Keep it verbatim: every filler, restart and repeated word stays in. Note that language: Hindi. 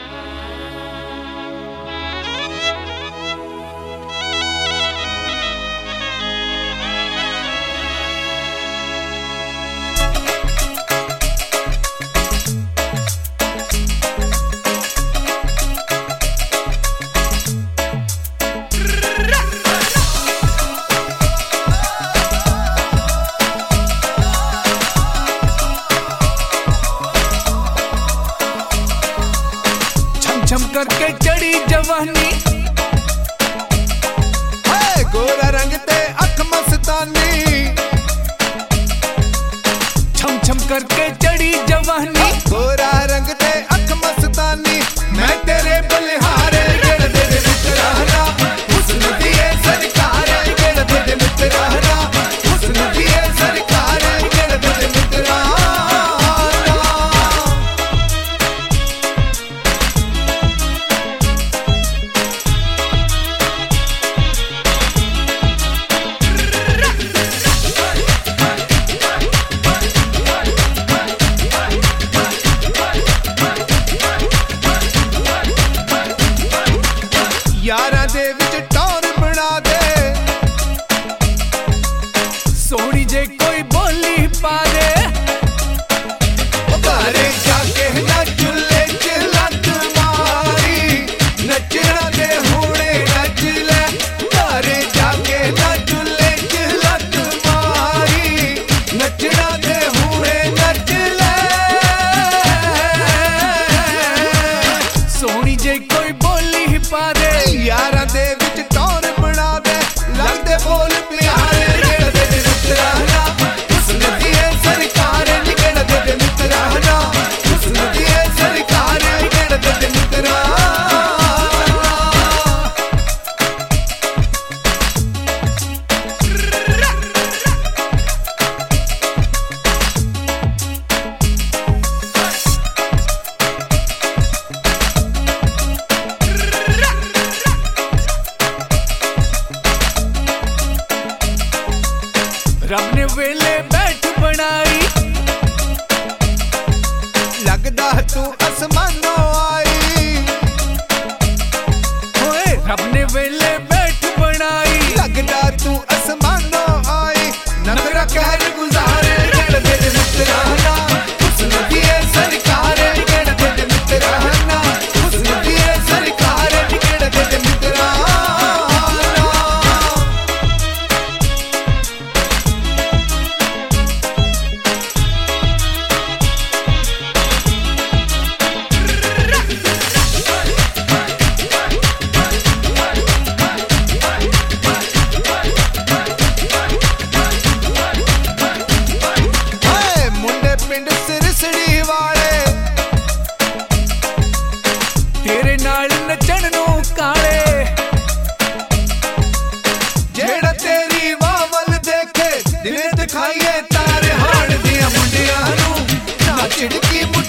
छम करके चढ़ी जवानी, है गोरा रंग ते अख मस्तानी। छम छम करके चढ़ी जवानी, गोरा रंग ते अख मस्तानी। मैं तेरे बलिहारे गिर दे मित्राना, हुस्न दिए सरकार गिर दे मित्राना, हुस्न दिए सरकार गिर दे मित्राना। यारां दे विच टौर बना दे, सोहनी जे कोई बोली पा दे। घरे जाके ना चुल्हे च लत मारी, नचना दे हुणे नच ले। घरे जाके ना चुल्हे च लत मारी, नचना दे हुणे नच ले। सोहनी जे कोई बोली पा दे, यारां दे विच टौर बना दे, लगदे बोल प्यारे गिर दे मित्राना, हुस्न दिए सरकार गिर दे मित्राना, हुस्न दिए सरकार गिर दे मित्राना। रब ने वेले बैठ बनाई, लगदा तू आसमानों आई। होए रब ने वेले बैठ बनाई, लगदा तू आसमानों आई। नखरा कहर गुजारे गिर दे मित्राना, हुस्न दिए सरकार गिर दे मित्राना, हुस्न दिए सरकार गिर दे मित्राना। पिंड सिरसड़ी वाले तेरे नाल नचण नू काले। जेड़ा तेरी वावल देखे, दिने दिखाइए तारे हाड़ दिया मुंडियां नू, ना चिड़की